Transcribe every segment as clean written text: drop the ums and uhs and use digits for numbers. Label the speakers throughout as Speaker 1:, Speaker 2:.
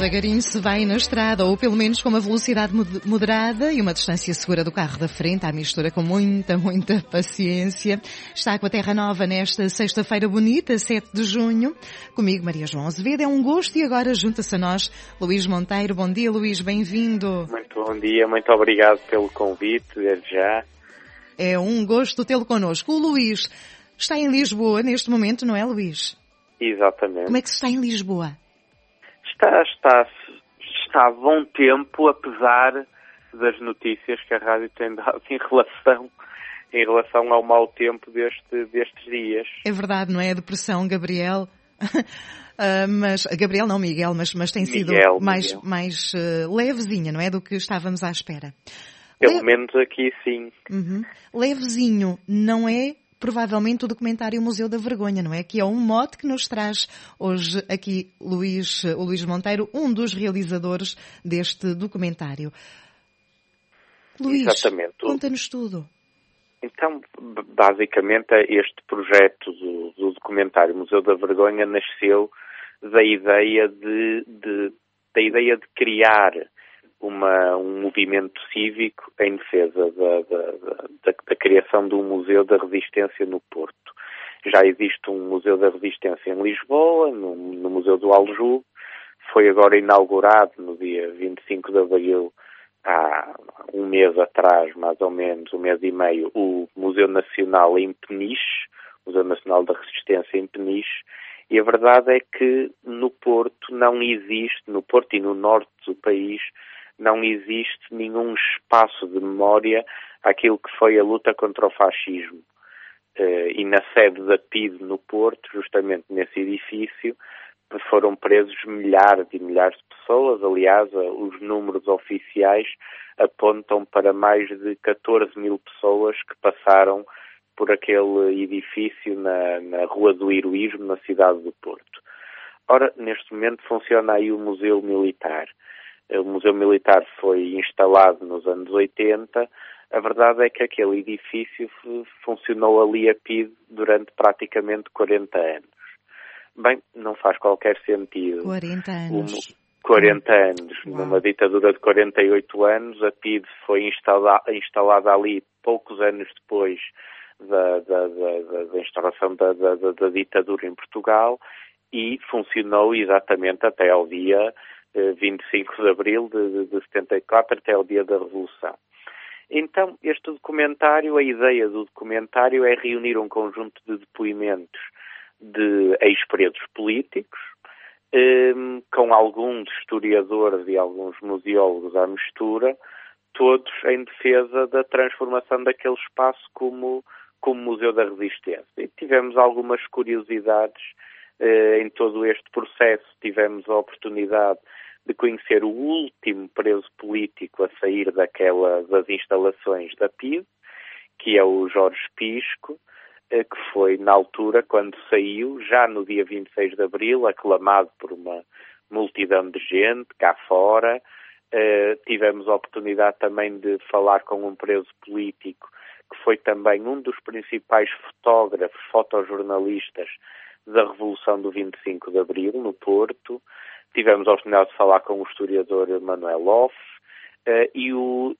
Speaker 1: Devagarinho se vai na estrada, ou pelo menos com uma velocidade moderada e uma distância segura do carro da frente, à mistura com muita paciência. Está com a Terra Nova nesta sexta-feira bonita, 7 de junho. Comigo, Maria João Azevedo. É um gosto e agora junta-se a nós Luís Monteiro. Bom dia, Luís, bem-vindo.
Speaker 2: Muito bom dia, muito obrigado pelo convite, desde já.
Speaker 1: É um gosto tê-lo connosco. O Luís está em Lisboa neste momento, não é, Luís?
Speaker 2: Exatamente.
Speaker 1: Como é que se está em Lisboa?
Speaker 2: Está a bom tempo, apesar das notícias que a rádio tem dado em relação ao mau tempo destes dias.
Speaker 1: É verdade, não é? A depressão, Gabriel. Gabriel não, Miguel, mas tem sido mais levezinha, não é? Do que estávamos à espera.
Speaker 2: Pelo menos aqui sim.
Speaker 1: Uhum. Levezinho não é provavelmente o documentário Museu da Vergonha, não é? Que é um mote que nos traz hoje aqui o Luís Monteiro, um dos realizadores deste documentário. Luís,
Speaker 2: exatamente.
Speaker 1: Conta-nos tudo.
Speaker 2: Então, basicamente, este projeto do documentário Museu da Vergonha nasceu da ideia de criar um movimento cívico em defesa da criação de um Museu da Resistência no Porto. Já existe um Museu da Resistência em Lisboa, no Museu do Aljube. Foi agora inaugurado no dia 25 de abril, há um mês atrás, mais ou menos, um mês e meio, o Museu Nacional em Peniche, Museu Nacional da Resistência em Peniche. E a verdade é que no Porto não existe, no Porto e no norte do país, não existe nenhum espaço de memória àquilo que foi a luta contra o fascismo. E na sede da PIDE no Porto, justamente nesse edifício, foram presos milhares e milhares de pessoas. Aliás, os números oficiais apontam para mais de 14 mil pessoas que passaram por aquele edifício na Rua do Heroísmo, na cidade do Porto. Ora, neste momento funciona aí o Museu Militar. O Museu Militar foi instalado nos anos 80. A verdade é que aquele edifício funcionou ali a PIDE durante praticamente 40 anos. Bem, não faz qualquer sentido.
Speaker 1: 40 anos.
Speaker 2: 40 anos.
Speaker 1: Uau.
Speaker 2: Numa ditadura de 48 anos, a PIDE foi instalada ali poucos anos depois da instalação da ditadura em Portugal e funcionou exatamente até ao dia 25 de abril de 74, até ao dia da Revolução. Então, este documentário, a ideia do documentário é reunir um conjunto de depoimentos de ex-presos políticos, com alguns historiadores e alguns museólogos à mistura, todos em defesa da transformação daquele espaço como Museu da Resistência. E tivemos algumas curiosidades em todo este processo. Tivemos a oportunidade de conhecer o último preso político a sair das instalações da PIDE, que é o Jorge Pisco, que foi, na altura, quando saiu, já no dia 26 de abril, aclamado por uma multidão de gente cá fora. Tivemos a oportunidade também de falar com um preso político, que foi também um dos principais fotógrafos, fotojornalistas da Revolução do 25 de Abril, no Porto. Tivemos a oportunidade de falar com o historiador Manuel Hoff e o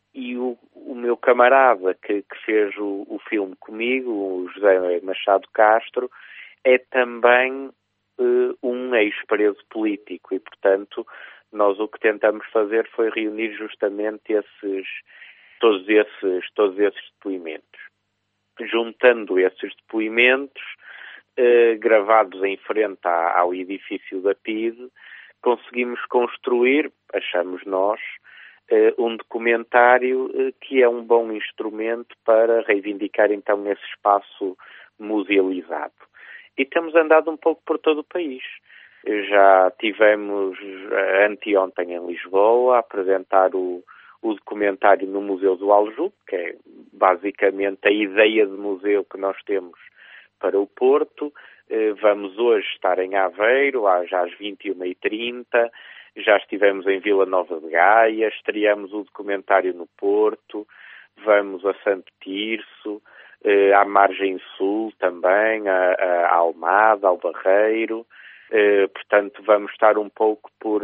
Speaker 2: meu camarada que fez o filme comigo, o José Machado Castro, é também um ex-preso político e, portanto, nós o que tentamos fazer foi reunir justamente todos esses depoimentos. Juntando esses depoimentos, gravados em frente ao edifício da PIDE, conseguimos construir, achamos nós, um documentário que é um bom instrumento para reivindicar então esse espaço musealizado. E temos andado um pouco por todo o país. Já tivemos anteontem em Lisboa a apresentar o documentário no Museu do Aljube, que é basicamente a ideia de museu que nós temos para o Porto. Vamos hoje estar em Aveiro, já às 21h30, já estivemos em Vila Nova de Gaia, estreamos o documentário no Porto, vamos a Santo Tirso, à Margem Sul também, a Almada, ao Barreiro, Portanto, vamos estar um pouco por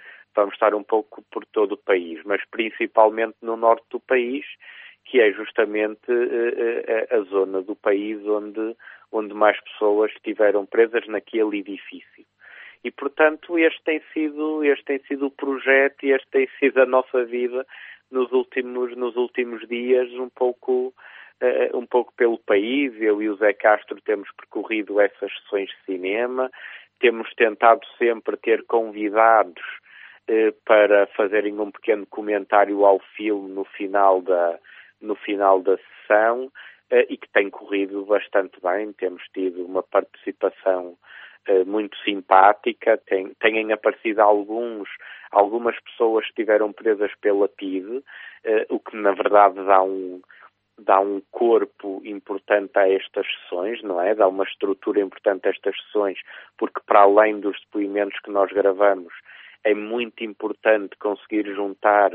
Speaker 2: todo o país, mas principalmente no norte do país, que é justamente a zona do país onde mais pessoas estiveram presas naquele edifício. E, portanto, este tem sido o projeto e este tem sido a nossa vida nos últimos dias, um pouco pelo país. Eu e o Zé Castro temos percorrido essas sessões de cinema, temos tentado sempre ter convidados para fazerem um pequeno comentário ao filme no final da sessão, e que tem corrido bastante bem. Temos tido uma participação muito simpática, têm aparecido algumas pessoas que estiveram presas pela PIDE, o que na verdade dá um corpo importante a estas sessões, não é? Dá uma estrutura importante a estas sessões, porque para além dos depoimentos que nós gravamos, é muito importante conseguir juntar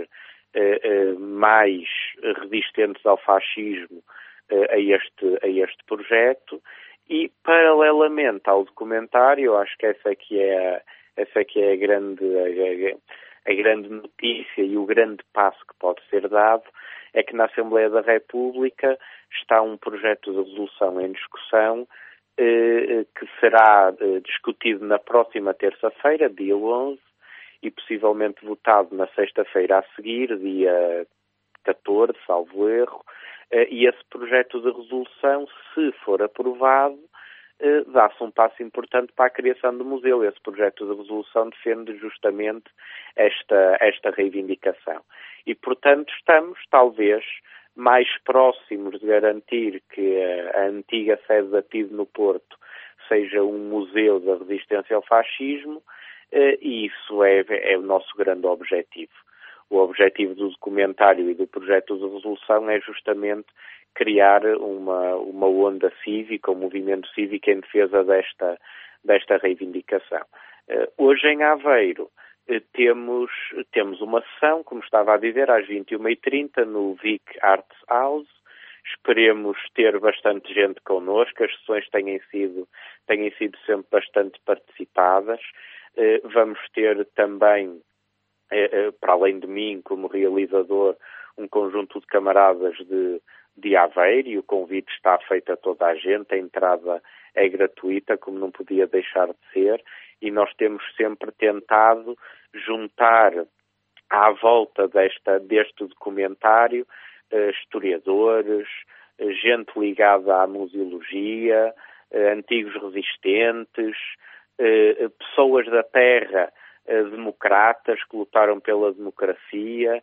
Speaker 2: mais resistentes ao fascismo a este projeto. E, paralelamente ao documentário, eu acho que essa que é a grande notícia e o grande passo que pode ser dado, é que na Assembleia da República está um projeto de resolução em discussão que será discutido na próxima terça-feira, dia 11, e possivelmente votado na sexta-feira a seguir, dia 14, salvo erro. E esse projeto de resolução, se for aprovado, dá-se um passo importante para a criação do museu. Esse projeto de resolução defende justamente esta reivindicação. E, portanto, estamos, talvez, mais próximos de garantir que a antiga sede da PIDE no Porto seja um museu da resistência ao fascismo, e isso é o nosso grande objetivo. O objetivo do documentário e do projeto de resolução é justamente criar uma onda cívica, um movimento cívico em defesa desta reivindicação. Hoje em Aveiro temos uma sessão, como estava a dizer, às 21h30 no Vic Arts House. Esperemos ter bastante gente connosco. As sessões têm sido sempre bastante participadas. Vamos ter também, para além de mim, como realizador, um conjunto de camaradas de Aveiro, e o convite está feito a toda a gente. A entrada é gratuita, como não podia deixar de ser, e nós temos sempre tentado juntar à volta deste documentário historiadores, gente ligada à museologia, antigos resistentes, pessoas da terra, democratas que lutaram pela democracia,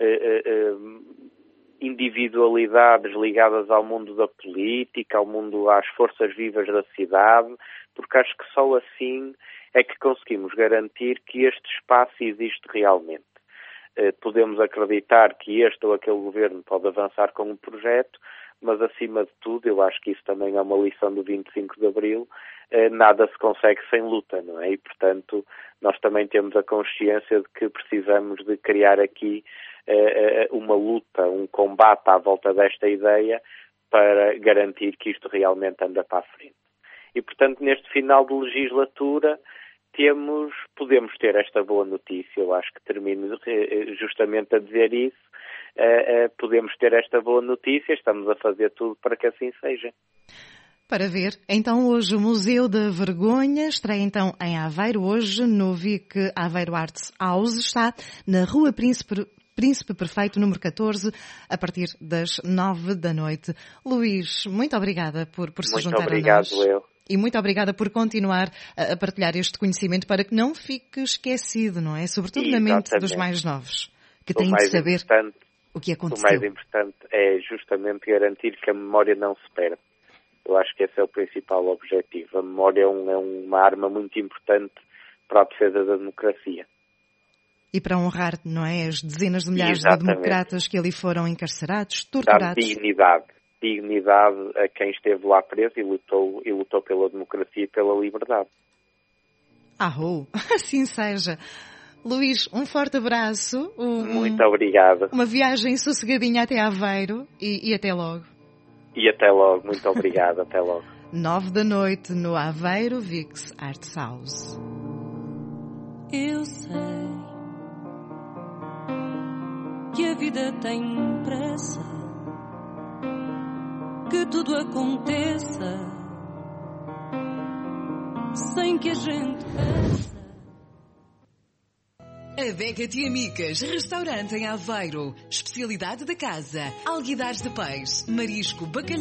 Speaker 2: individualidades ligadas ao mundo da política, às forças vivas da cidade, porque acho que só assim é que conseguimos garantir que este espaço existe realmente. Podemos acreditar que este ou aquele governo pode avançar com um projeto, mas acima de tudo, eu acho que isso também é uma lição do 25 de Abril, nada se consegue sem luta, não é? E, portanto, nós também temos a consciência de que precisamos de criar aqui uma luta, um combate à volta desta ideia para garantir que isto realmente anda para a frente. E, portanto, neste final de legislatura, podemos ter esta boa notícia. Eu acho que termino justamente a dizer isso. Podemos ter esta boa notícia, estamos a fazer tudo para que assim seja.
Speaker 1: Para ver, então hoje o Museu da Vergonha estreia então em Aveiro, hoje no Vic Aveiro Arts House, está na Rua Príncipe Perfeito, número 14, a partir das 9 da noite. Luís, muito obrigada por se juntar a nós.
Speaker 2: Muito obrigado, eu.
Speaker 1: E muito obrigada por continuar a partilhar este conhecimento para que não fique esquecido, não é? Sobretudo na mente dos mais novos, que têm de saber o que aconteceu.
Speaker 2: O mais importante é justamente garantir que a memória não se perde. Eu acho que esse é o principal objetivo. A memória é uma arma muito importante para a defesa da democracia.
Speaker 1: E para honrar, não é, as dezenas de milhares de democratas que ali foram encarcerados, torturados.
Speaker 2: Dar dignidade a quem esteve lá preso e lutou pela democracia e pela liberdade.
Speaker 1: Assim seja. Luís, um forte abraço.
Speaker 2: Muito obrigado.
Speaker 1: Uma viagem sossegadinha até Aveiro e até logo.
Speaker 2: E até logo. Muito obrigado. Até logo.
Speaker 1: 9 da noite, no Aveiro Vix Arts House.
Speaker 3: Eu sei que a vida tem pressa, que tudo aconteça sem que a gente peça.
Speaker 4: A Vega de Amicas, restaurante em Aveiro. Especialidade da casa: alguidares de peixe, marisco, bacalhau.